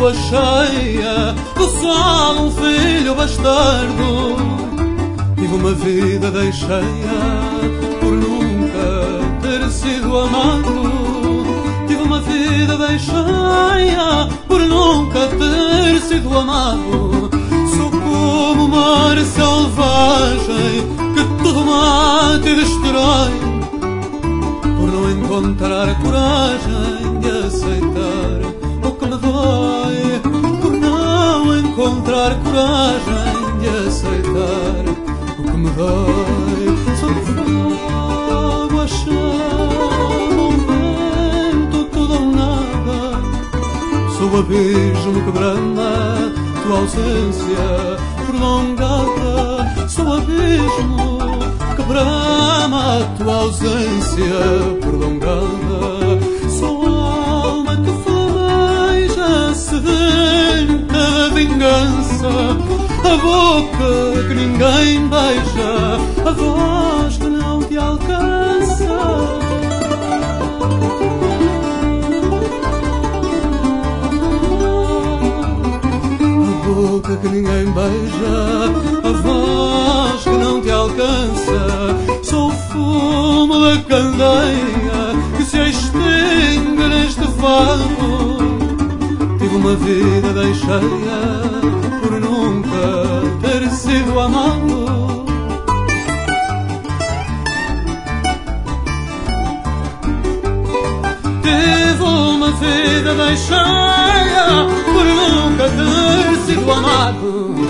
lua cheia, do sol um filho bastardo. Tive uma vida deixeia por nunca ter sido amado. Tive uma vida deixeia por nunca ter sido amado. Sou como o mar selvagem que tudo mata e destrói, por não encontrar coragem de aceitar o que me dói, por não encontrar coragem de aceitar o que me dói. Sou fogo, a chama, o vento, tudo ou nada. Sou o abismo que brama tua ausência prolongada. Sou o abismo que brama a tua ausência prolongada. Sou a alma que flameja sedenta da vingança, a boca que ninguém beija, a voz que não te alcança. A boca que ninguém beija, a voz que não te alcança. Sou o fumo da candeia que se extingue neste fado. Tive uma vida deixeia por nunca ter sido amado. Tive uma vida deixeia por nunca ter sido amado.